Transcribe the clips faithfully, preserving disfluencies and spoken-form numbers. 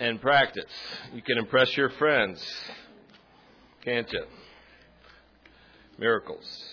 and practice. You can impress your friends, can't you? Miracles.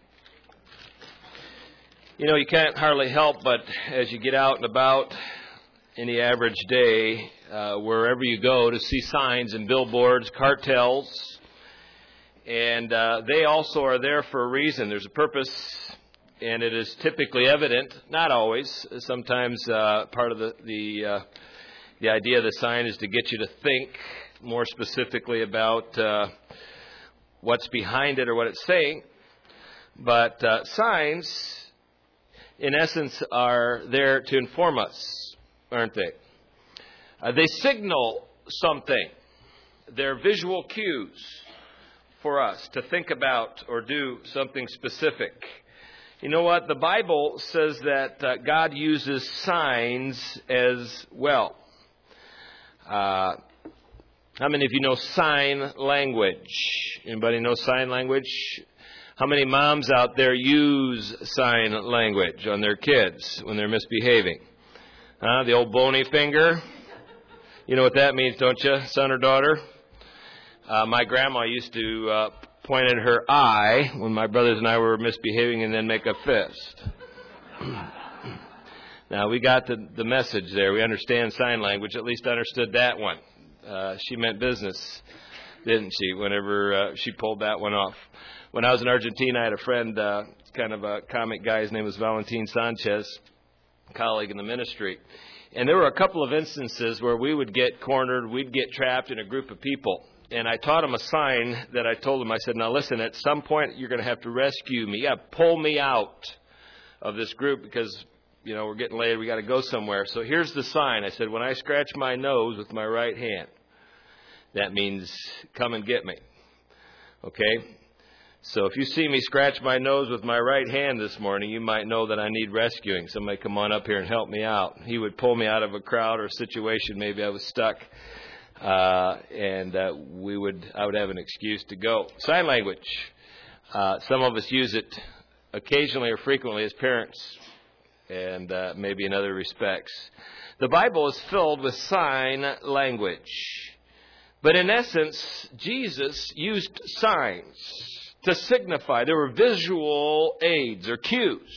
You know, you can't hardly help but as you get out and about any average day, uh, wherever you go, to see signs and billboards, cartels, and uh, they also are there for a reason. There's a purpose, and it is typically evident, not always. Sometimes uh, part of the the, uh, the idea of the sign is to get you to think more specifically about uh, what's behind it or what it's saying. But uh, signs, in essence, are there to inform us, aren't they? Uh, they signal something. They're visual cues for us to think about or do something specific. You know what? The Bible says that uh, God uses signs as well. Uh, how many of you know sign language? Anybody know sign language? How many moms out there use sign language on their kids when they're misbehaving? Uh, the old bony finger. You know what that means, don't you, son or daughter? Uh, my grandma used to uh, point at her eye when my brothers and I were misbehaving and then make a fist. Now, we got the, the message there. We understand sign language, at least understood that one. Uh, she meant business, didn't she, whenever uh, she pulled that one off. When I was in Argentina, I had a friend, uh, kind of a comic guy. His name was Valentin Sanchez, colleague in the ministry. And there were a couple of instances where we would get cornered, we'd get trapped in a group of people. And I taught him a sign that I told him. I said, now listen, at some point you're going to have to rescue me. You got to pull me out of this group because, you know, we're getting late. We got to go somewhere. So here's the sign. I said, when I scratch my nose with my right hand, that means come and get me. Okay? So if you see me scratch my nose with my right hand this morning, you might know that I need rescuing. Somebody come on up here and help me out. He would pull me out of a crowd or a situation. Maybe I was stuck. Uh, and uh, we would, I would have an excuse to go. Sign language. Uh, some of us use it occasionally or frequently as parents, and uh, maybe in other respects. The Bible is filled with sign language. But in essence, Jesus used signs to signify. There were visual aids or cues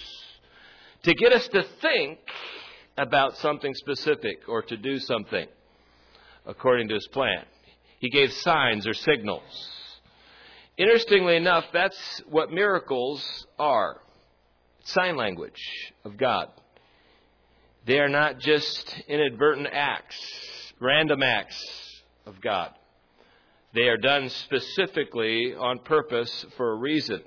to get us to think about something specific or to do something according to his plan. He gave signs or signals. Interestingly enough, that's what miracles are. Sign language of God. They are not just inadvertent acts, random acts of God. They are done specifically on purpose for a reason.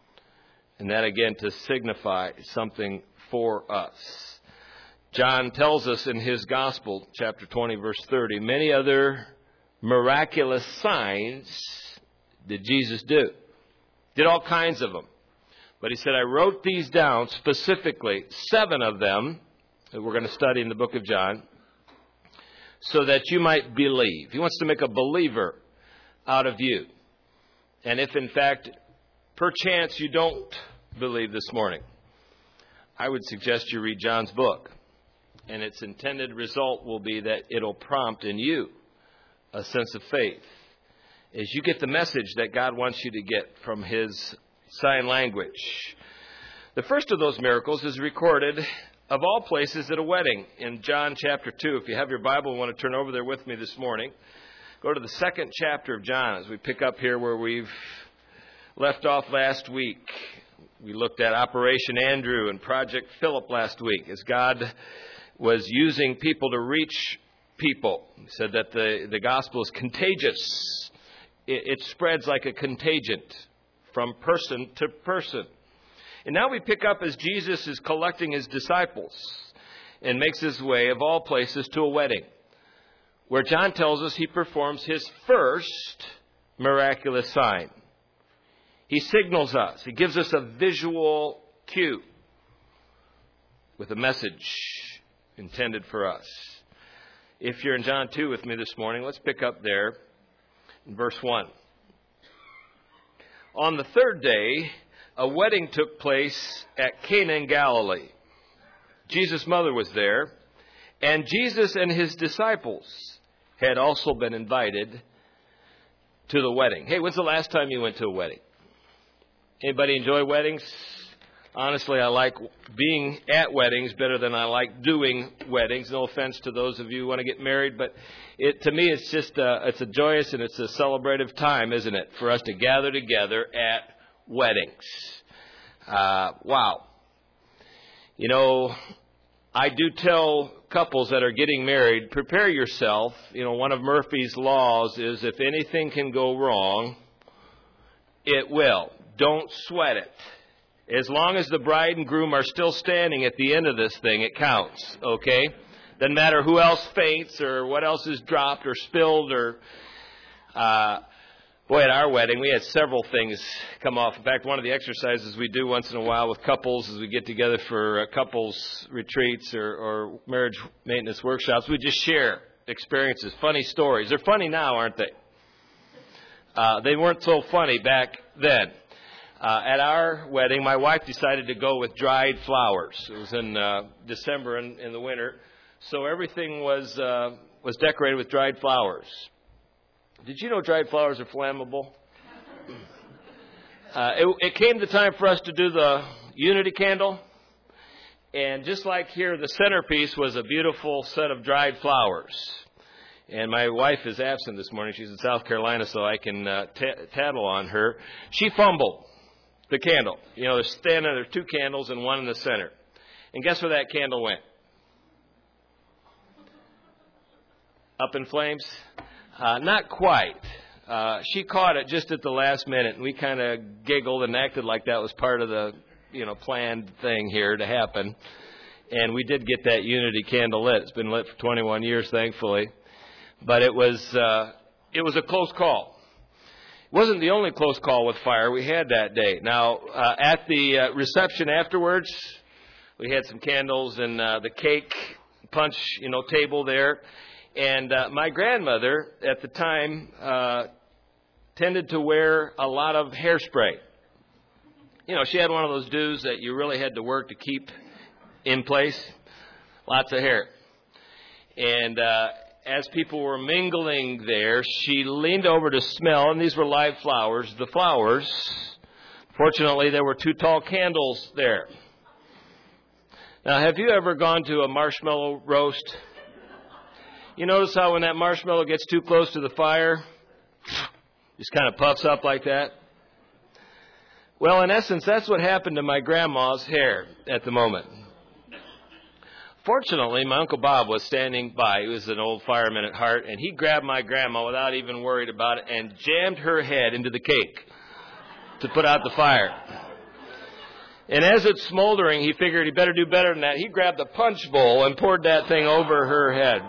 And that again to signify something for us. John tells us in his Gospel, chapter twenty, verse thirty, many other miraculous signs did Jesus do. Did all kinds of them. But he said, I wrote these down specifically, seven of them, that we're going to study in the book of John, so that you might believe. He wants to make a believer out of you. And if in fact, perchance you don't believe this morning, I would suggest you read John's book. And its intended result will be that it'll prompt in you a sense of faith as you get the message that God wants you to get from his sign language. The first of those miracles is recorded, of all places, at a wedding in John chapter two. If you have your Bible and want to turn over there with me this morning, go to the second chapter of John as we pick up here where we've left off last week. We looked at Operation Andrew and Project Philip last week as God was using people to reach people. He said that the, the gospel is contagious. It, it spreads like a contagion from person to person. And now we pick up as Jesus is collecting his disciples and makes his way, of all places, to a wedding, where John tells us he performs his first miraculous sign. He signals us. He gives us a visual cue with a message intended for us. If you're in John two with me this morning, let's pick up there in verse one. On the third day, a wedding took place at Cana in Galilee. Jesus' mother was there, and Jesus and his disciples had also been invited to the wedding. Hey, when's the last time you went to a wedding? Anybody enjoy weddings? Honestly, I like being at weddings better than I like doing weddings. No offense to those of you who want to get married, but it, to me, it's just a, it's a joyous and it's a celebrative time, isn't it, for us to gather together at weddings. Uh, wow. You know, I do tell couples that are getting married, prepare yourself. You know, one of Murphy's laws is if anything can go wrong, it will. Don't sweat it. As long as the bride and groom are still standing at the end of this thing, it counts, okay? Doesn't matter who else faints or what else is dropped or spilled or... Uh, boy, at our wedding, we had several things come off. In fact, one of the exercises we do once in a while with couples as we get together for uh, couples retreats or, or marriage maintenance workshops, we just share experiences, funny stories. They're funny now, aren't they? Uh, they weren't so funny back then. Uh, at our wedding, my wife decided to go with dried flowers. It was in uh, December in, in the winter, so everything was uh, was decorated with dried flowers. Did you know dried flowers are flammable? Uh, it, it came the time for us to do the unity candle, and just like here, the centerpiece was a beautiful set of dried flowers. And my wife is absent this morning. She's in South Carolina, so I can uh, t- tattle on her. She fumbled the candle. You know, there's standing there, two candles and one in the center. And guess where that candle went? Up in flames? Uh, not quite. Uh, she caught it just at the last minute, and we kind of giggled and acted like that was part of the, you know, planned thing here to happen. And we did get that unity candle lit. It's been lit for twenty-one years, thankfully. But it was uh, it was a close call. It wasn't the only close call with fire we had that day. Now, uh, at the uh, reception afterwards, we had some candles and uh, the cake punch, you know, table there. And uh, my grandmother at the time uh, tended to wear a lot of hairspray. You know, she had one of those dews that you really had to work to keep in place. Lots of hair. And uh, as people were mingling there, she leaned over to smell, and these were live flowers, the flowers. Fortunately, there were two tall candles there. Now, have you ever gone to a marshmallow roast? You notice how when that marshmallow gets too close to the fire, just kind of puffs up like that? Well, in essence, that's what happened to my grandma's hair at the moment. Fortunately, my Uncle Bob was standing by. He was an old fireman at heart, and he grabbed my grandma without even worried about it and jammed her head into the cake to put out the fire. And as it's smoldering, he figured he better do better than that. He grabbed the punch bowl and poured that thing over her head.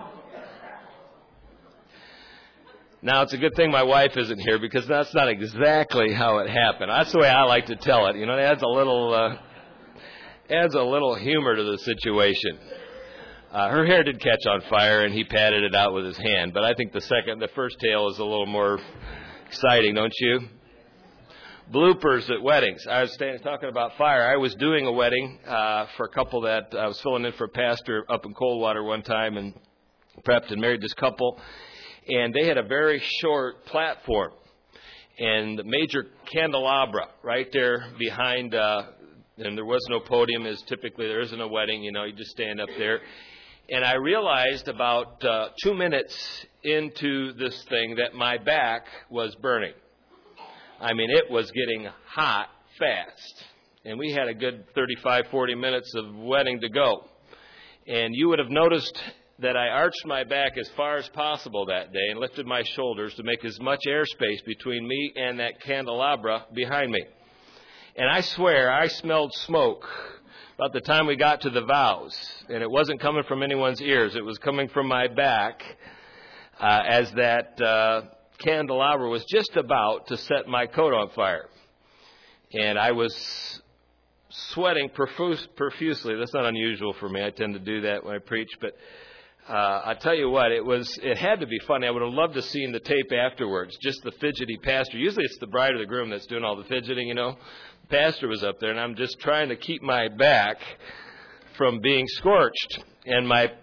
Now, it's a good thing my wife isn't here because that's not exactly how it happened. That's the way I like to tell it. You know, it adds a little, uh, adds a little humor to the situation. Uh, her hair did catch on fire, and he patted it out with his hand. But I think the second, the first tale is a little more exciting, don't you? Bloopers at weddings. I was standing, talking about fire. I was doing a wedding uh, for a couple that I was filling in for a pastor up in Coldwater one time, and prepped and married this couple. And they had a very short platform and the major candelabra right there behind, uh, and there was no podium, as typically there isn't a wedding, you know, you just stand up there. And I realized about uh, two minutes into this thing that my back was burning. I mean, it was getting hot fast. And we had a good thirty-five, forty minutes of wedding to go. And you would have noticed that I arched my back as far as possible that day and lifted my shoulders to make as much airspace between me and that candelabra behind me. And I swear I smelled smoke about the time we got to the vows. And it wasn't coming from anyone's ears. It was coming from my back uh, as that uh, candelabra was just about to set my coat on fire. And I was sweating profuse, profusely. That's not unusual for me. I tend to do that when I preach, but Uh, I tell you what, it was, it had to be funny. I would have loved to have seen the tape afterwards, just the fidgety pastor. Usually it's the bride or the groom that's doing all the fidgeting, you know. The pastor was up there, and I'm just trying to keep my back from being scorched. And my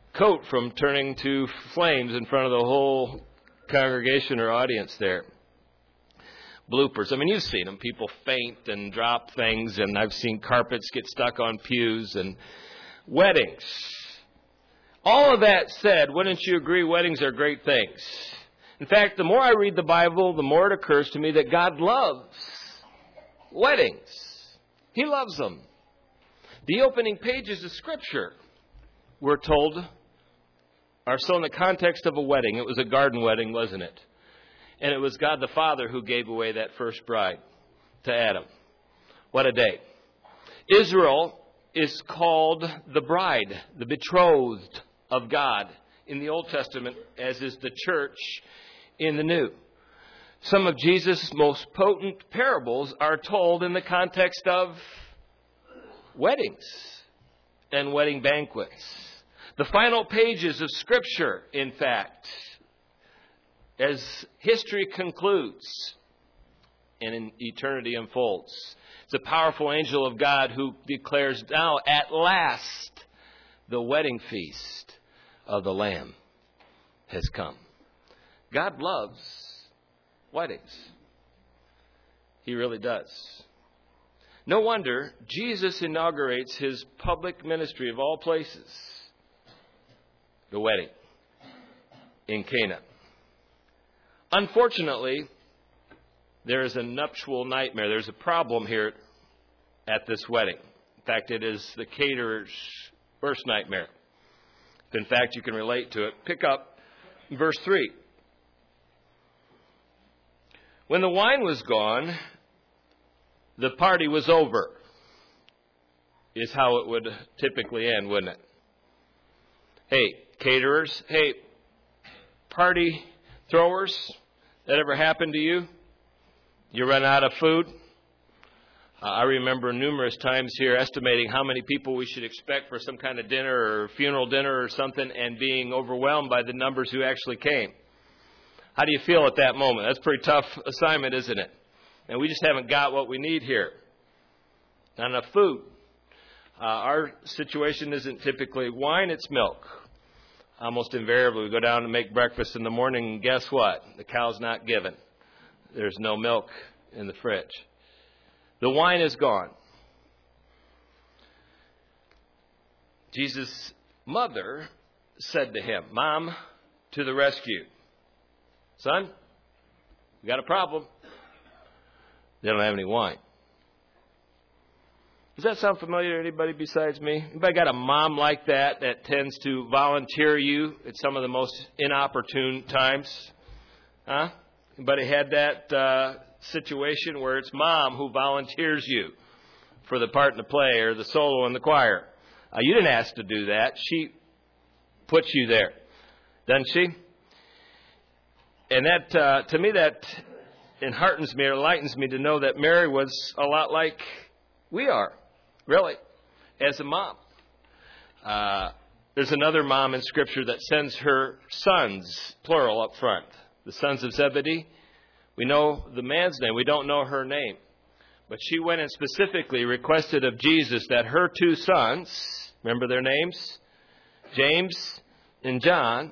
coat from turning to flames in front of the whole congregation or audience there. Bloopers. I mean, you've seen them. People faint and drop things, and I've seen carpets get stuck on pews and weddings. All of that said, wouldn't you agree weddings are great things? In fact, the more I read the Bible, the more it occurs to me that God loves weddings. He loves them. The opening pages of Scripture, we're told, are so in the context of a wedding. It was a garden wedding, wasn't it? And it was God the Father who gave away that first bride to Adam. What a day. Israel is called the bride, the betrothed of God in the Old Testament, as is the church in the New. Some of Jesus' most potent parables are told in the context of weddings and wedding banquets. The final pages of Scripture, in fact, as history concludes and in eternity unfolds. It's a powerful angel of God who declares now, at last, the wedding feast of the Lamb has come. God loves weddings. He really does. No wonder Jesus inaugurates his public ministry of all places, the wedding in Cana. Unfortunately, there is a nuptial nightmare. There's a problem here at this wedding. In fact, it is the caterer's worst nightmare. If in fact you can relate to it, pick up verse three. When the wine was gone, the party was over, is how it would typically end, wouldn't it? Hey, caterers, hey, party throwers, that ever happened to you? You run out of food? Uh, I remember numerous times here estimating how many people we should expect for some kind of dinner or funeral dinner or something, and being overwhelmed by the numbers who actually came. How do you feel at that moment? That's a pretty tough assignment, isn't it? And we just haven't got what we need here. Not enough food. Uh, our situation isn't typically wine, it's milk. Almost invariably, we go down and make breakfast in the morning, and guess what? The cow's not given. There's no milk in the fridge. The wine is gone. Jesus' mother said to him, Mom, to the rescue. Son, we got a problem. They don't have any wine. Does that sound familiar to anybody besides me? Anybody got a mom like that that tends to volunteer you at some of the most inopportune times? Huh? Anybody had that uh, situation where it's mom who volunteers you for the part in the play or the solo in the choir? Uh, you didn't ask to do that. She puts you there, doesn't she? And that, uh, to me, that enheartens me or enlightens me to know that Mary was a lot like we are, really, as a mom. Uh, there's another mom in Scripture that sends her sons, plural, up front. The sons of Zebedee. We know the man's name. We don't know her name. But she went and specifically requested of Jesus that her two sons, remember their names? James and John,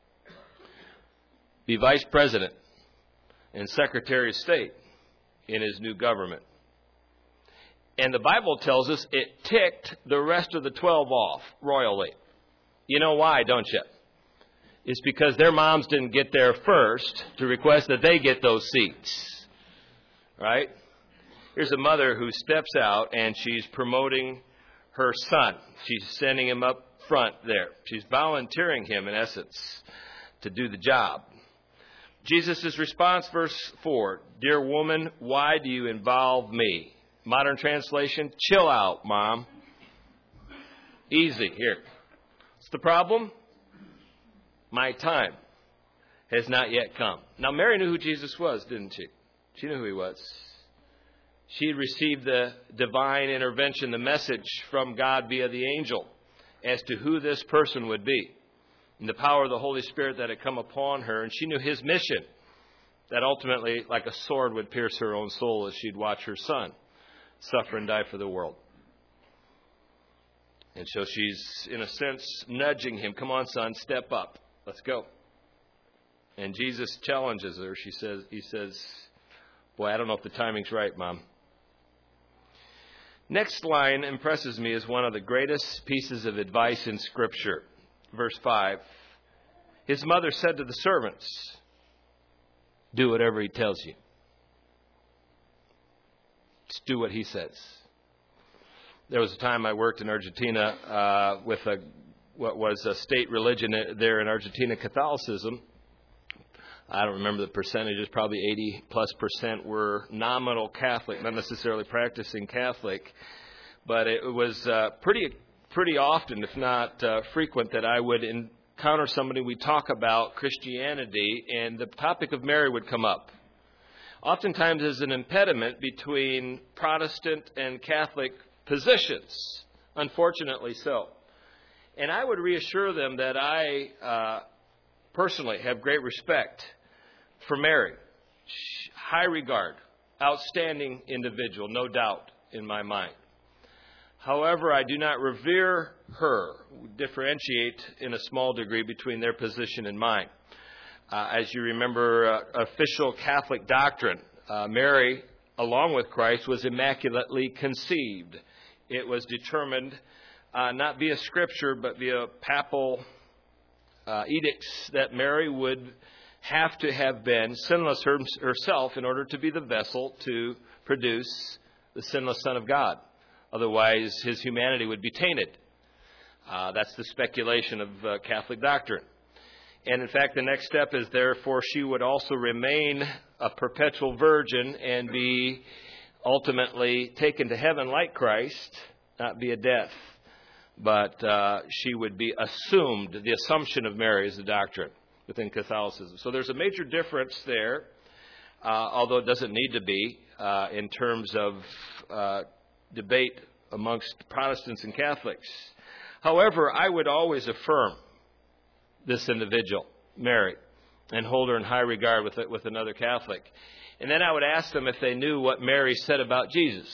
be vice president and secretary of state in his new government. And the Bible tells us it ticked the rest of the twelve off royally. You know why, don't you? It's because their moms didn't get there first to request that they get those seats. Right? Here's a mother who steps out and she's promoting her son. She's sending him up front there. She's volunteering him, in essence, to do the job. Jesus' response, verse four, Dear woman, why do you involve me? Modern translation, chill out, Mom. Easy, here. What's the problem? My time has not yet come. Now, Mary knew who Jesus was, didn't she? She knew who he was. She had received the divine intervention, the message from God via the angel as to who this person would be, and the power of the Holy Spirit that had come upon her. And she knew his mission, that ultimately, like a sword, would pierce her own soul as she'd watch her son suffer and die for the world. And so she's, in a sense, nudging him. Come on, son, step up. Let's go. And Jesus challenges her. She says, he says, boy, I don't know if the timing's right, Mom. Next line impresses me as one of the greatest pieces of advice in Scripture. Verse five. His mother said to the servants, do whatever he tells you. Just do what he says. There was a time I worked in Argentina uh, with a what was a state religion there in Argentina, Catholicism. I don't remember the percentages, probably eighty plus percent were nominal Catholic, not necessarily practicing Catholic. But it was uh, pretty pretty often, if not uh, frequent, that I would encounter somebody, we talk about Christianity, and the topic of Mary would come up. Oftentimes as an impediment between Protestant and Catholic positions, unfortunately so. And I would reassure them that I uh, personally have great respect for Mary. High regard, outstanding individual, no doubt in my mind. However, I do not revere her, differentiate in a small degree between their position and mine. Uh, as you remember, uh, official Catholic doctrine, uh, Mary, along with Christ, was immaculately conceived. It was determined uh, not via Scripture, but via papal uh, edicts that Mary would have to have been sinless her, herself in order to be the vessel to produce the sinless Son of God. Otherwise, his humanity would be tainted. Uh, that's the speculation of uh, Catholic doctrine. And in fact, the next step is, therefore, she would also remain a perpetual virgin and be ultimately taken to heaven like Christ, not via death, but uh, she would be assumed. The assumption of Mary is the doctrine within Catholicism. So there's a major difference there, uh, although it doesn't need to be, uh, in terms of uh, debate amongst Protestants and Catholics. However, I would always affirm this individual, Mary, and hold her in high regard with with another Catholic. And then I would ask them if they knew what Mary said about Jesus.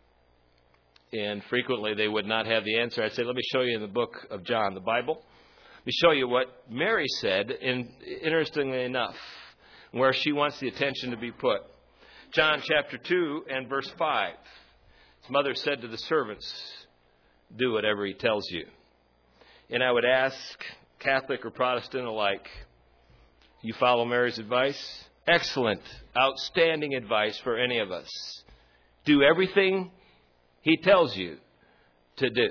And frequently they would not have the answer. I'd say, let me show you in the book of John, the Bible. Let me show you what Mary said, and interestingly enough, where she wants the attention to be put. John chapter two and verse five. His mother said to the servants, do whatever he tells you. And I would ask, Catholic or Protestant alike, you follow Mary's advice? Excellent, outstanding advice for any of us. Do everything he tells you to do.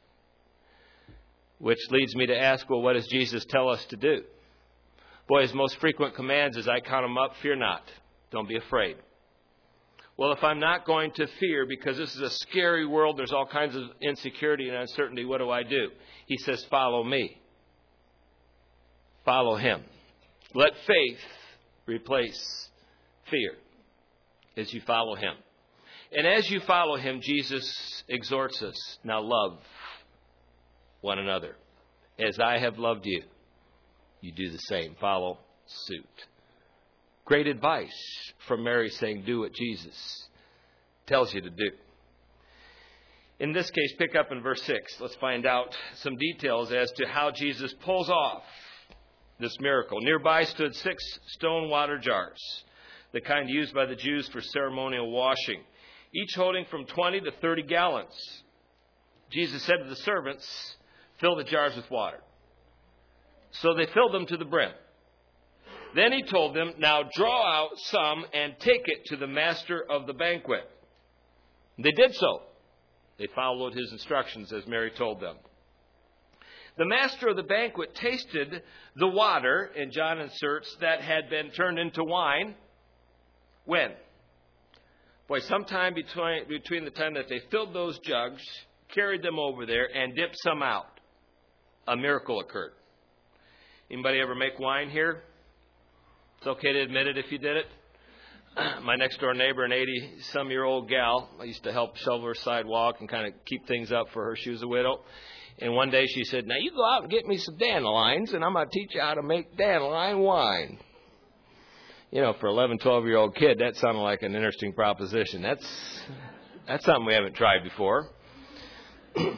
Which leads me to ask, well, what does Jesus tell us to do? Boy, his most frequent commands, as I count them up, fear not. Don't be afraid. Well, if I'm not going to fear, because this is a scary world, there's all kinds of insecurity and uncertainty, what do I do? He says, follow me. Follow him. Let faith replace fear as you follow him. And as you follow him, Jesus exhorts us, now love one another. As I have loved you, you do the same. Follow suit. Great advice from Mary saying, do what Jesus tells you to do. In this case, pick up in verse six. Let's find out some details as to how Jesus pulls off this miracle. Nearby stood six stone water jars, the kind used by the Jews for ceremonial washing, each holding from twenty to thirty gallons. Jesus said to the servants, fill the jars with water. So they filled them to the brim. Then he told them, now draw out some and take it to the master of the banquet. They did so. They followed his instructions as Mary told them. The master of the banquet tasted the water, and John inserts, that had been turned into wine. When? Boy, sometime between, between the time that they filled those jugs, carried them over there, and dipped some out, a miracle occurred. Anybody ever make wine here? It's okay to admit it if you did it. My next door neighbor, an eighty-some-year-old gal, I used to help shovel her sidewalk and kind of keep things up for her. She was a widow. And one day she said, now you go out and get me some dandelions, and I'm going to teach you how to make dandelion wine. You know, for an eleven, twelve-year-old kid, that sounded like an interesting proposition. That's that's something we haven't tried before.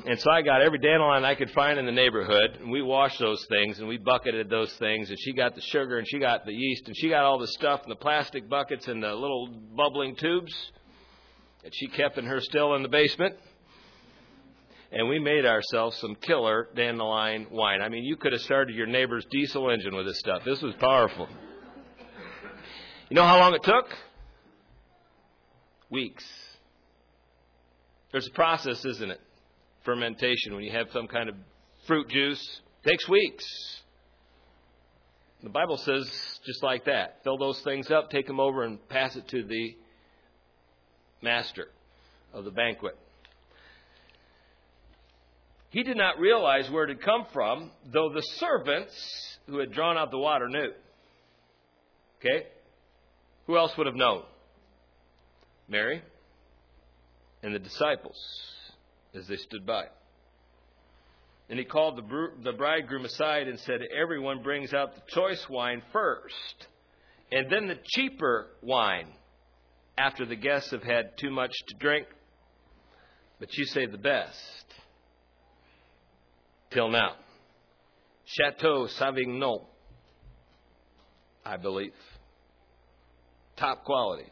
And so I got every dandelion I could find in the neighborhood, and we washed those things, and we bucketed those things, and she got the sugar, and she got the yeast, and she got all the stuff in the plastic buckets and the little bubbling tubes that she kept in her still in the basement. And we made ourselves some killer dandelion wine. I mean, you could have started your neighbor's diesel engine with this stuff. This was powerful. You know how long it took? Weeks. There's a process, isn't it? Fermentation. When you have some kind of fruit juice, it takes weeks. The Bible says just like that. Fill those things up, take them over, and pass it to the master of the banquet. He did not realize where it had come from, though the servants who had drawn out the water knew. Okay? Who else would have known? Mary and the disciples as they stood by. And he called the, br- the bridegroom aside and said, everyone brings out the choice wine first, and then the cheaper wine after the guests have had too much to drink. But you say the best. Till now. Chateau Sauvignon, I believe. Top quality.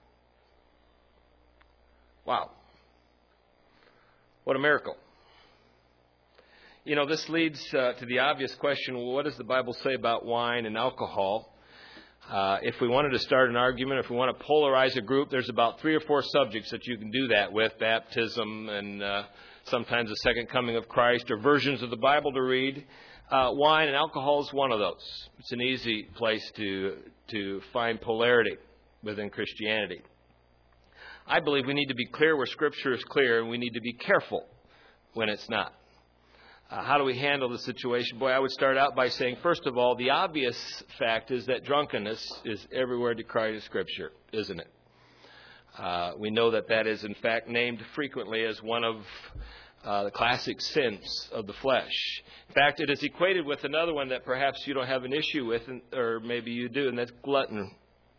Wow. What a miracle. You know, this leads uh, to the obvious question, well, what does the Bible say about wine and alcohol? Uh, if we wanted to start an argument, if we want to polarize a group, there's about three or four subjects that you can do that with. Baptism and uh, sometimes the second coming of Christ, or versions of the Bible to read. Uh, wine and alcohol is one of those. It's an easy place to to find polarity within Christianity. I believe we need to be clear where Scripture is clear, and we need to be careful when it's not. Uh, how do we handle the situation? Boy, I would start out by saying, first of all, the obvious fact is that drunkenness is everywhere decried in Scripture, isn't it? Uh, we know that that is, in fact, named frequently as one of uh, the classic sins of the flesh. In fact, it is equated with another one that perhaps you don't have an issue with, or maybe you do, and that's gluttony.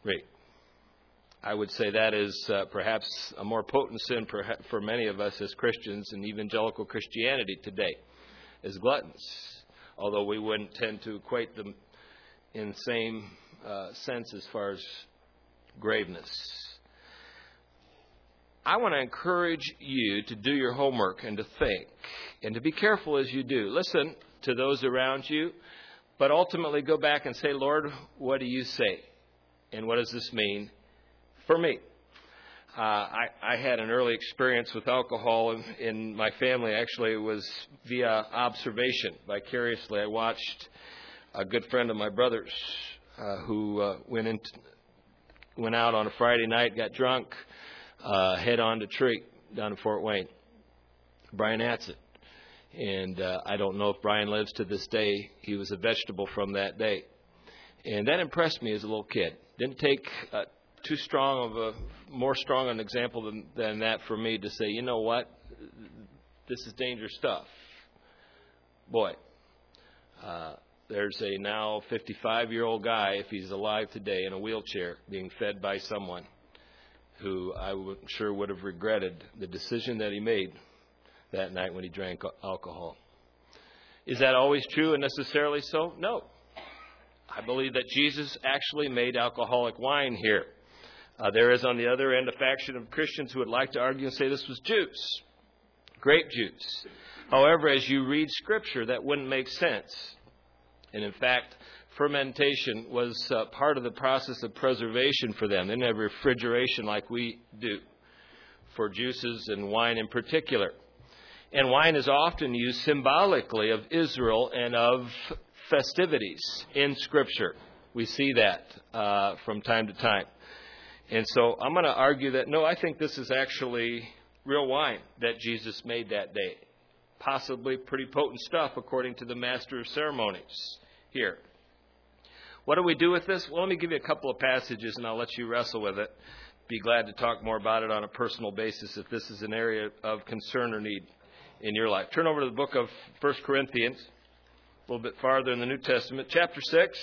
I would say that is uh, perhaps a more potent sin for many of us as Christians in evangelical Christianity today, is gluttons, although we wouldn't tend to equate them in the same uh, sense as far as graveness. I want to encourage you to do your homework and to think and to be careful as you do. Listen to those around you, but ultimately go back and say, Lord, what do you say? And what does this mean for me? Uh, I, I had an early experience with alcohol in, in my family. Actually, it was via observation, vicariously. I watched a good friend of my brother's uh, who uh, went in, went out on a Friday night, got drunk, uh, head on to Tree down in Fort Wayne. Brian Atzett. And uh, I don't know if Brian lives to this day. He was a vegetable from that day. And that impressed me as a little kid. Didn't take uh, too strong of a, more strong an example than, than that for me to say, you know what, this is dangerous stuff. Boy, uh, there's a now fifty-five-year-old guy, if he's alive today, in a wheelchair being fed by someone who I'm sure would have regretted the decision that he made that night when he drank alcohol. Is that always true and necessarily so? No. I believe that Jesus actually made alcoholic wine here. Uh, there is on the other end a faction of Christians who would like to argue and say this was juice, grape juice. However, as you read Scripture, that wouldn't make sense. And in fact, fermentation was uh, part of the process of preservation for them. They didn't have refrigeration like we do for juices and wine in particular. And wine is often used symbolically of Israel and of festivities in Scripture. We see that uh, from time to time. And so I'm going to argue that, no, I think this is actually real wine that Jesus made that day. Possibly pretty potent stuff according to the master of ceremonies here. What do we do with this? Well, let me give you a couple of passages and I'll let you wrestle with it. Be glad to talk more about it on a personal basis if this is an area of concern or need in your life. Turn over to the book of First Corinthians, a little bit farther in the New Testament, chapter six.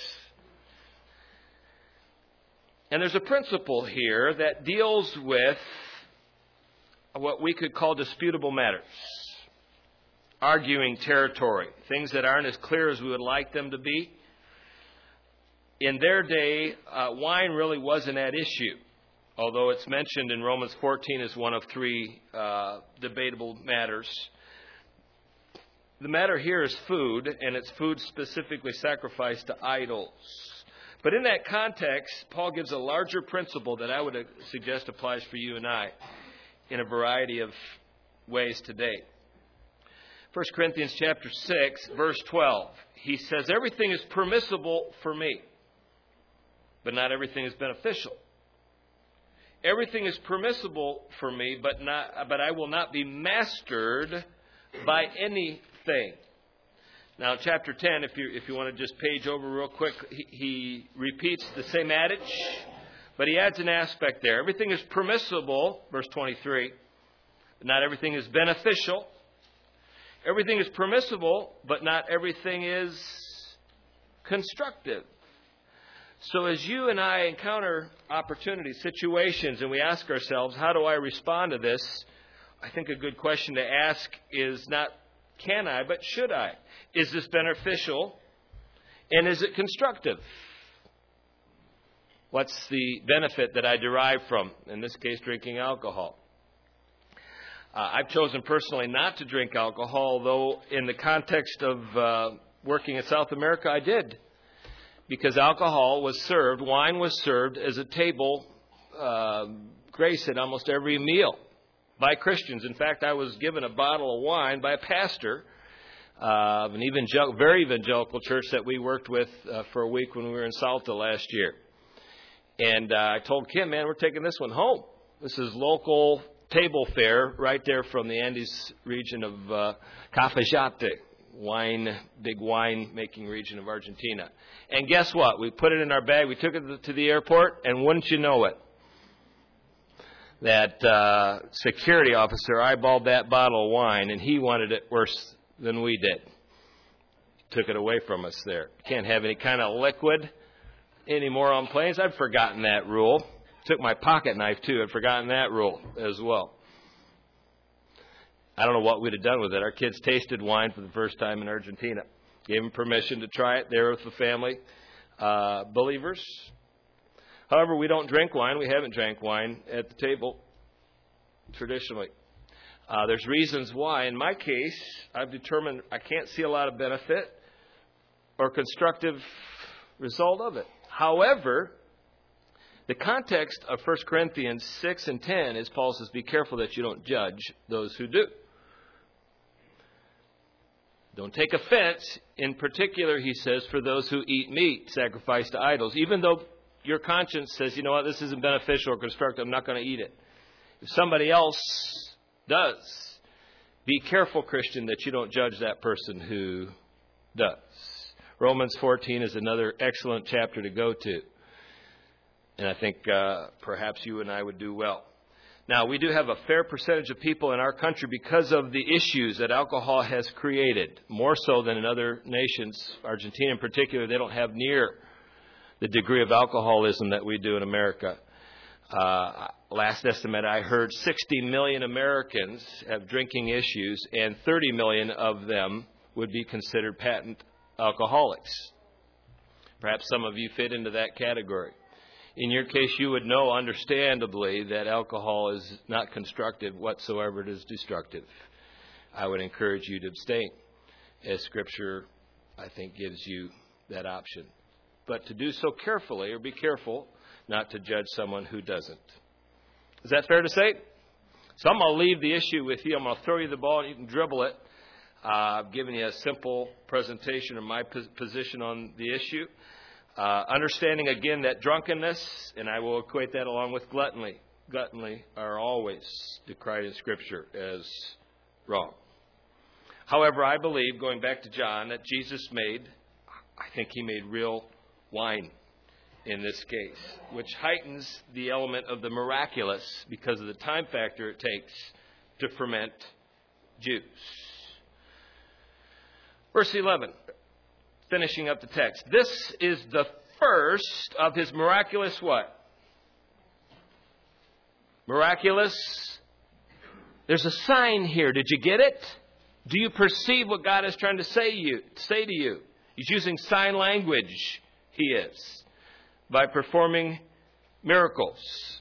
And there's a principle here that deals with what we could call disputable matters. arguing territory, things that aren't as clear as we would like them to be. In their day, uh, wine really wasn't at issue, although it's mentioned in Romans fourteen as one of three uh, debatable matters. The matter here is food, and it's food specifically sacrificed to idols. But in that context, Paul gives a larger principle that I would suggest applies for you and I in a variety of ways today. First Corinthians chapter six, verse twelve. He says, everything is permissible for me, but not everything is beneficial. Everything is permissible for me, but not, but I will not be mastered by anything. Now, in chapter ten, if you if you want to just page over real quick, he, he repeats the same adage, but he adds an aspect there. Everything is permissible, verse twenty-three, but not everything is beneficial. Everything is permissible, but not everything is constructive. So as you and I encounter opportunities, situations, and we ask ourselves, how do I respond to this? I think a good question to ask is not, can I, but should I? Is this beneficial? And is it constructive? What's the benefit that I derive from, in this case, drinking alcohol? Uh, I've chosen personally not to drink alcohol, though in the context of uh, working in South America, I did. Because alcohol was served, wine was served as a table uh, grace at almost every meal by Christians. In fact, I was given a bottle of wine by a pastor of an evangel- very evangelical church that we worked with uh, for a week when we were in Salta last year. And uh, I told Kim, man, we're taking this one home. This is local table fare right there from the Andes region of uh, Cafayate, wine, big wine-making region of Argentina. And guess what? We put it in our bag. We took it to the airport, and wouldn't you know it, that uh, security officer eyeballed that bottle of wine, and he wanted it worse than we did. Took it away from us there. Can't have any kind of liquid anymore on planes. I've forgotten that rule. Took my pocket knife, too. I'd forgotten that rule as well. I don't know what we'd have done with it. Our kids tasted wine for the first time in Argentina. Gave them permission to try it there with the family. Uh, believers. However, we don't drink wine. We haven't drank wine at the table traditionally. Uh, there's reasons why. In my case, I've determined I can't see a lot of benefit or constructive result of it. However, the context of First Corinthians six and ten is Paul says, be careful that you don't judge those who do. Don't take offense, in particular, he says, for those who eat meat sacrificed to idols. Even though your conscience says, you know what, this isn't beneficial or constructive, I'm not going to eat it. If somebody else does, be careful, Christian, that you don't judge that person who does. Romans fourteen is another excellent chapter to go to. And I think uh, perhaps you and I would do well. Now, we do have a fair percentage of people in our country because of the issues that alcohol has created, more so than in other nations. Argentina in particular, they don't have near the degree of alcoholism that we do in America. Uh, last estimate I heard, sixty million Americans have drinking issues, and thirty million of them would be considered patent alcoholics. Perhaps some of you fit into that category. In your case, you would know, understandably, that alcohol is not constructive whatsoever. It is destructive. I would encourage you to abstain, as Scripture, I think, gives you that option. But to do so carefully, or be careful not to judge someone who doesn't. Is that fair to say? So I'm going to leave the issue with you. I'm going to throw you the ball and you can dribble it. Uh, I've given you a simple presentation of my position on the issue. Uh, understanding, again, that drunkenness, and I will equate that along with gluttony, gluttony are always decried in Scripture as wrong. However, I believe, going back to John, that Jesus made, I think he made real wine in this case, which heightens the element of the miraculous because of the time factor it takes to ferment juice. Verse eleven. Finishing up the text. This is the first of his miraculous what? Miraculous. There's a sign here. Did you get it? Do you perceive what God is trying to say you say to you? He's using sign language, he is, by performing miracles.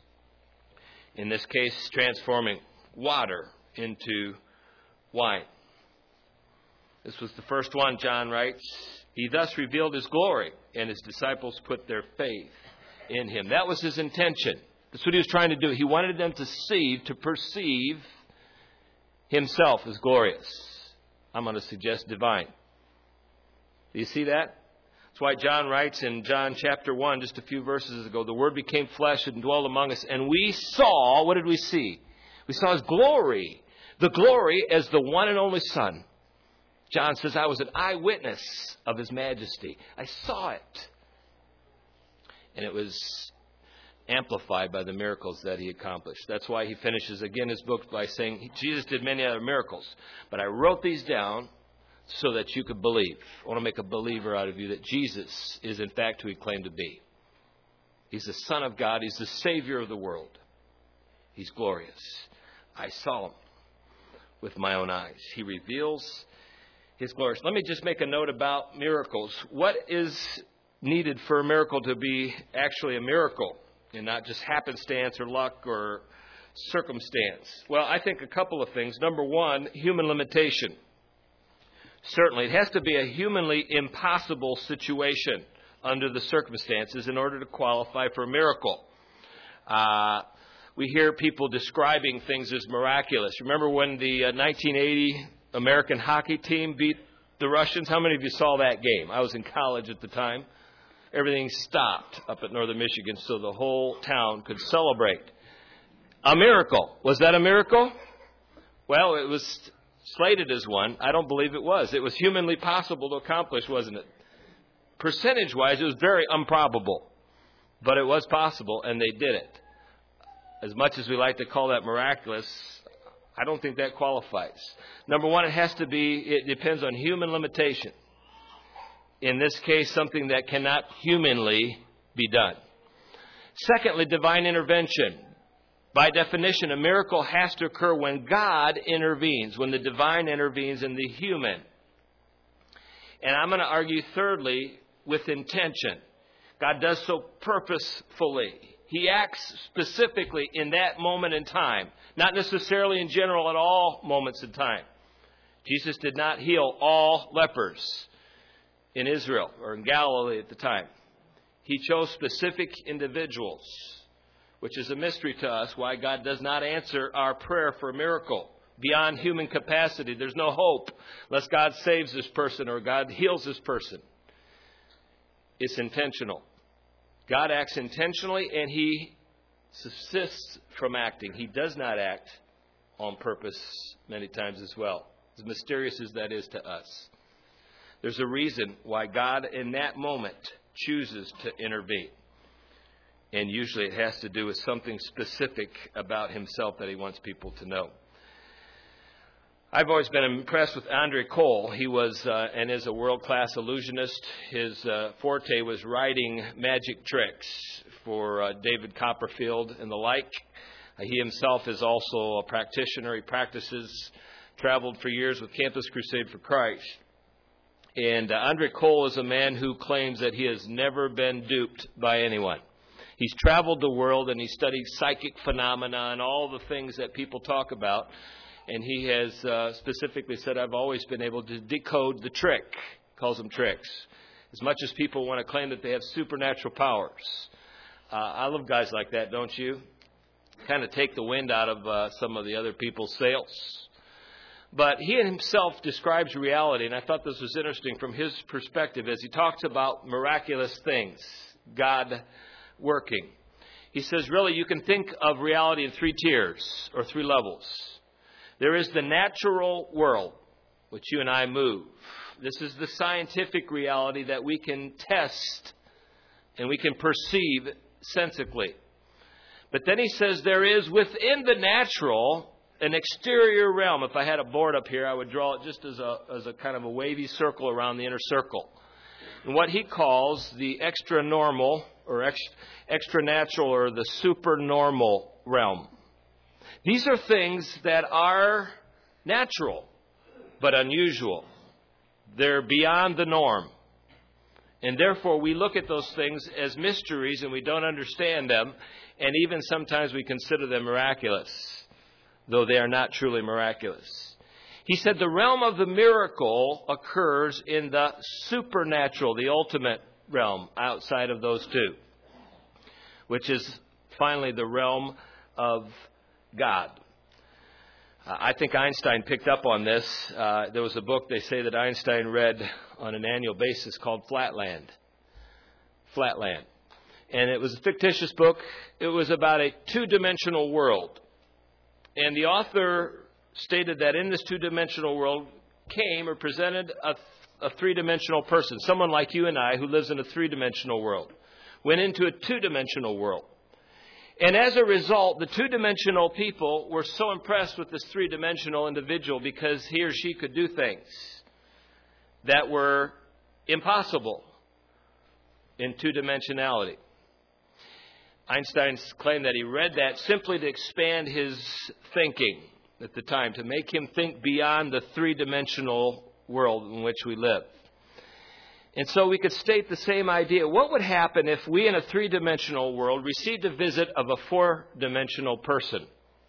In this case, transforming water into wine. This was the first one, John writes. He thus revealed his glory, and his disciples put their faith in him. That was his intention. That's what he was trying to do. He wanted them to see, to perceive himself as glorious. I'm going to suggest divine. Do you see that? That's why John writes in John chapter one, just a few verses ago, the Word became flesh and dwelled among us, and we saw, what did we see? We saw his glory. The glory as the one and only Son. John says, I was an eyewitness of his majesty. I saw it. And it was amplified by the miracles that he accomplished. That's why he finishes again his book by saying, Jesus did many other miracles, but I wrote these down so that you could believe. I want to make a believer out of you that Jesus is in fact who he claimed to be. He's the Son of God. He's the Savior of the world. He's glorious. I saw him with my own eyes. He reveals his glory. Let me just make a note about miracles. What is needed for a miracle to be actually a miracle and not just happenstance or luck or circumstance? Well, I think a couple of things. Number one, human limitation. Certainly, it has to be a humanly impossible situation under the circumstances in order to qualify for a miracle. Uh, we hear people describing things as miraculous. Remember when the uh, nineteen eighty American hockey team beat the Russians? How many of you saw that game? I was in college at the time. Everything stopped up at Northern Michigan so the whole town could celebrate. A miracle. Was that a miracle? Well, it was slated as one. I don't believe it was. It was humanly possible to accomplish, wasn't it? Percentage-wise, it was very improbable. But it was possible, and they did it. As much as we like to call that miraculous, I don't think that qualifies. Number one, it has to be, it depends on human limitation. In this case, something that cannot humanly be done. Secondly, divine intervention. By definition, a miracle has to occur when God intervenes, when the divine intervenes in the human. And I'm going to argue, thirdly, with intention. God does so purposefully. He acts specifically in that moment in time, not necessarily in general at all moments in time. Jesus did not heal all lepers in Israel or in Galilee at the time. He chose specific individuals, which is a mystery to us why God does not answer our prayer for a miracle beyond human capacity. There's no hope unless God saves this person or God heals this person. It's intentional. God acts intentionally, and he subsists from acting. He does not act on purpose many times as well, as mysterious as that is to us. There's a reason why God in that moment chooses to intervene. And usually it has to do with something specific about himself that he wants people to know. I've always been impressed with Andre Cole. He was uh, and is a world-class illusionist. His uh, forte was writing magic tricks for uh, David Copperfield and the like. Uh, he himself is also a practitioner. He practices, traveled for years with Campus Crusade for Christ. And uh, Andre Cole is a man who claims that he has never been duped by anyone. He's traveled the world and he studied psychic phenomena and all the things that people talk about. And he has uh, specifically said, I've always been able to decode the trick. He calls them tricks. As much as people want to claim that they have supernatural powers. Uh, I love guys like that, don't you? Kind of take the wind out of uh, some of the other people's sails. But he himself describes reality, and I thought this was interesting from his perspective as he talks about miraculous things, God working. He says, really, you can think of reality in three tiers or three levels. There is the natural world, which you and I move. This is the scientific reality that we can test and we can perceive sensibly. But then he says there is within the natural an exterior realm. If I had a board up here, I would draw it just as a, as a kind of a wavy circle around the inner circle. And what he calls the extra normal or ex, extra natural or the supernormal realm. These are things that are natural, but unusual. They're beyond the norm. And therefore, we look at those things as mysteries and we don't understand them. And even sometimes we consider them miraculous, though they are not truly miraculous. He said the realm of the miracle occurs in the supernatural, the ultimate realm outside of those two, which is finally the realm of God. Uh, I think Einstein picked up on this. Uh, there was a book they say that Einstein read on an annual basis called Flatland. Flatland. And it was a fictitious book. It was about a two-dimensional world. And the author stated that in this two-dimensional world came or presented a, a three-dimensional person, someone like you and I who lives in a three-dimensional world, went into a two-dimensional world. And as a result, the two-dimensional people were so impressed with this three-dimensional individual because he or she could do things that were impossible in two-dimensionality. Einstein claimed that he read that simply to expand his thinking at the time, to make him think beyond the three-dimensional world in which we live. And so we could state the same idea. What would happen if we in a three-dimensional world received a visit of a four-dimensional person?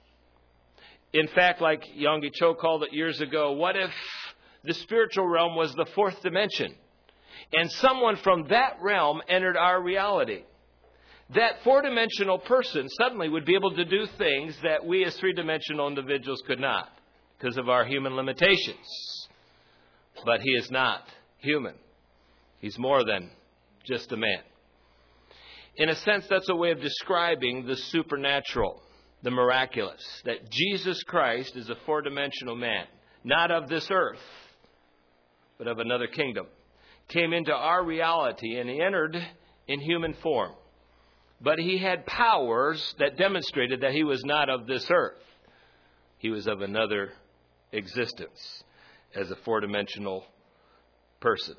In fact, like Yonggi Cho called it years ago, what if the spiritual realm was the fourth dimension and someone from that realm entered our reality? That four-dimensional person suddenly would be able to do things that we as three-dimensional individuals could not because of our human limitations. But he is not human. He's more than just a man. In a sense, that's a way of describing the supernatural, the miraculous, that Jesus Christ is a four-dimensional man, not of this earth, but of another kingdom. Came into our reality and he entered in human form. But he had powers that demonstrated that he was not of this earth. He was of another existence as a four-dimensional person.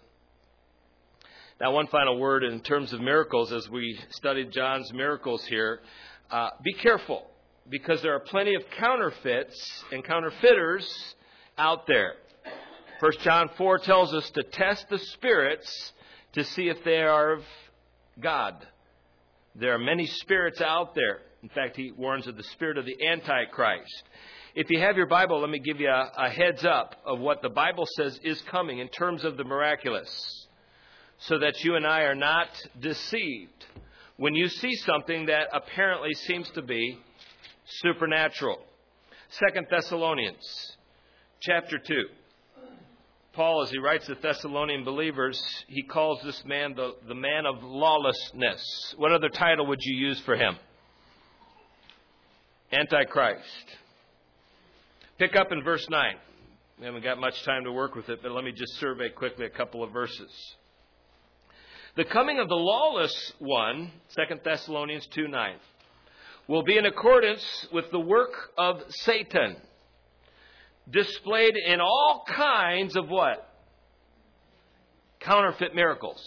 Now, one final word in terms of miracles as we studied John's miracles here. Uh, be careful, because there are plenty of counterfeits and counterfeiters out there. First John four tells us to test the spirits to see if they are of God. There are many spirits out there. In fact, he warns of the spirit of the Antichrist. If you have your Bible, let me give you a, a heads up of what the Bible says is coming in terms of the miraculous, so that you and I are not deceived when you see something that apparently seems to be supernatural. Second Thessalonians chapter two. Paul, as he writes to Thessalonian believers, he calls this man the, the man of lawlessness. What other title would you use for him? Antichrist. Pick up in verse nine. We haven't got much time to work with it, but let me just survey quickly a couple of verses. The coming of the lawless one, Second Thessalonians two nine, will be in accordance with the work of Satan, displayed in all kinds of what? Counterfeit miracles,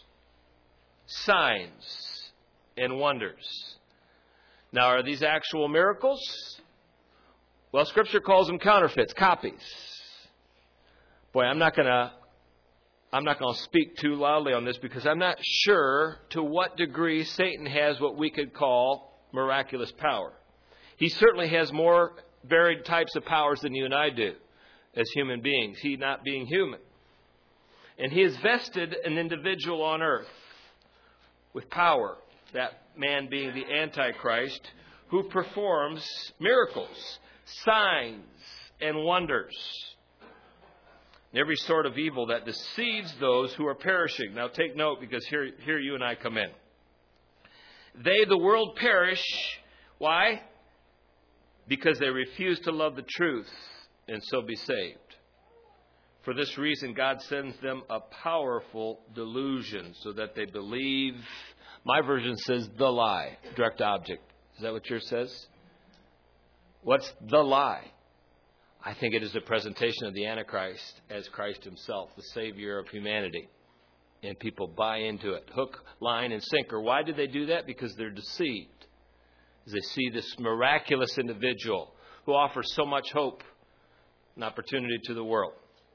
signs, and wonders. Now, are these actual miracles? Well, Scripture calls them counterfeits, copies. Boy, I'm not going to I'm not going to speak too loudly on this because I'm not sure to what degree Satan has what we could call miraculous power. He certainly has more varied types of powers than you and I do as human beings, he not being human. And he has vested an individual on earth with power, that man being the Antichrist, who performs miracles, signs, and wonders. Every sort of evil that deceives those who are perishing. Now take note, because here, here you and I come in. They, the world, perish. Why? Because they refuse to love the truth and so be saved. For this reason, God sends them a powerful delusion so that they believe. My version says the lie, direct object. Is that what yours says? What's the lie? I think it is a presentation of the Antichrist as Christ himself, the Savior of humanity. And people buy into it, hook, line, and sinker. Why do they do that? Because they're deceived. As they see this miraculous individual who offers so much hope and opportunity to the world.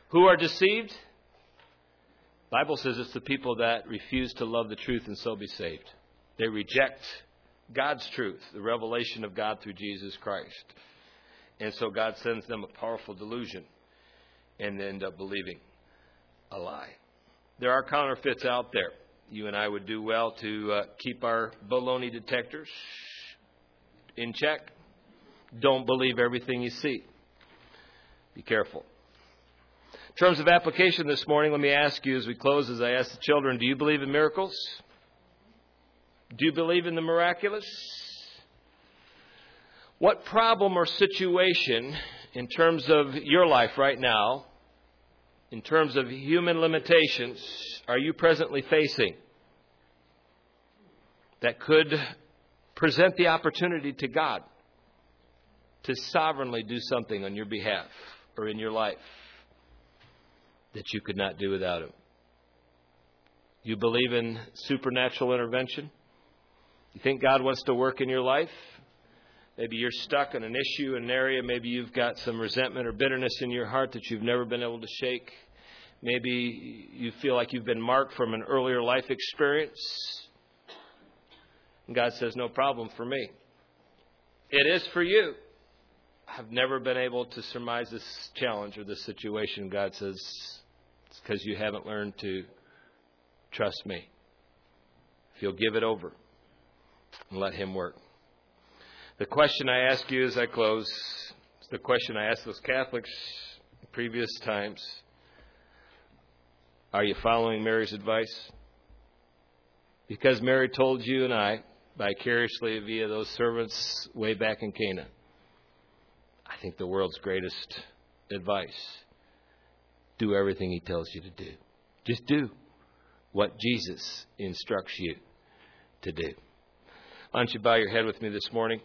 Who are deceived? The Bible says it's the people that refuse to love the truth and so be saved. They reject God's truth, the revelation of God through Jesus Christ. And so God sends them a powerful delusion and they end up believing a lie. There are counterfeits out there. You and I would do well to uh, keep our baloney detectors in check. Don't believe everything you see. Be careful. In terms of application this morning, let me ask you as we close, as I ask the children, do you believe in miracles? Do you believe in the miraculous? What problem or situation in terms of your life right now, in terms of human limitations, are you presently facing that could present the opportunity to God to sovereignly do something on your behalf or in your life that you could not do without Him? You believe in supernatural intervention? You think God wants to work in your life? Maybe you're stuck in an issue, an area. Maybe you've got some resentment or bitterness in your heart that you've never been able to shake. Maybe you feel like you've been marked from an earlier life experience. And God says, no problem for me. It is for you. I've never been able to surmise this challenge or this situation. God says, it's because you haven't learned to trust me. If you'll give it over and let Him work. The question I ask you as I close is the question I asked those Catholics in previous times. Are you following Mary's advice? Because Mary told you and I, vicariously via those servants way back in Cana, I think the world's greatest advice. Do everything He tells you to do. Just do what Jesus instructs you to do. Why don't you bow your head with me this morning?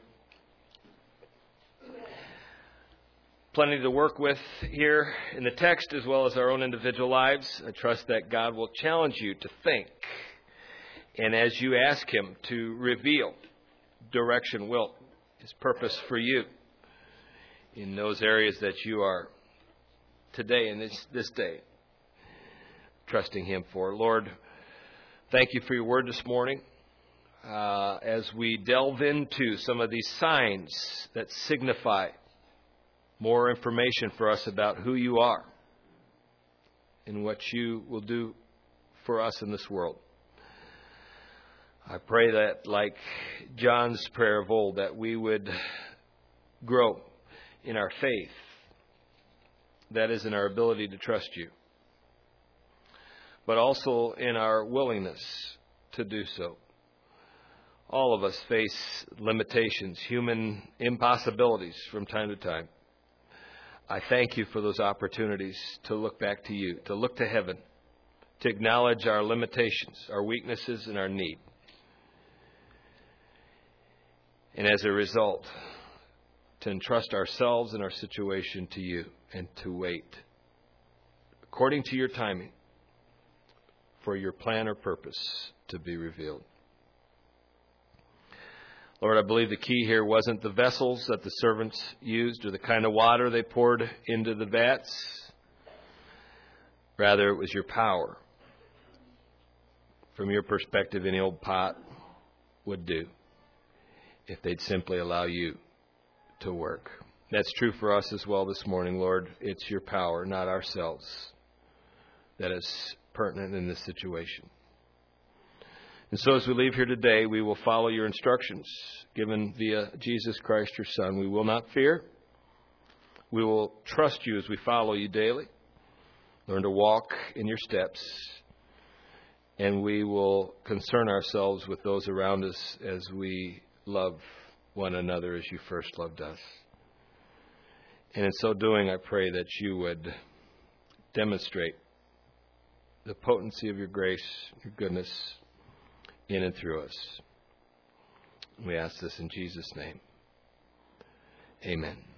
Plenty to work with here in the text as well as our own individual lives. I trust that God will challenge you to think. And as you ask Him to reveal direction, will, His purpose for you in those areas that you are today and this, this day trusting Him for. Lord, thank You for Your word this morning. Uh, as we delve into some of these signs that signify more information for us about who You are and what You will do for us in this world. I pray that, like John's prayer of old, that we would grow in our faith, that is, in our ability to trust You, but also in our willingness to do so. All of us face limitations, human impossibilities from time to time. I thank You for those opportunities to look back to You, to look to heaven, to acknowledge our limitations, our weaknesses, and our need. And as a result, to entrust ourselves and our situation to You and to wait, according to Your timing, for Your plan or purpose to be revealed. Lord, I believe the key here wasn't the vessels that the servants used or the kind of water they poured into the vats. Rather, it was Your power. From Your perspective, any old pot would do if they'd simply allow You to work. That's true for us as well this morning, Lord. It's Your power, not ourselves, that is pertinent in this situation. And so as we leave here today, we will follow Your instructions given via Jesus Christ, Your Son. We will not fear. We will trust You as we follow You daily. Learn to walk in Your steps. And we will concern ourselves with those around us as we love one another as You first loved us. And in so doing, I pray that You would demonstrate the potency of Your grace, Your goodness, in and through us. We ask this in Jesus' name. Amen.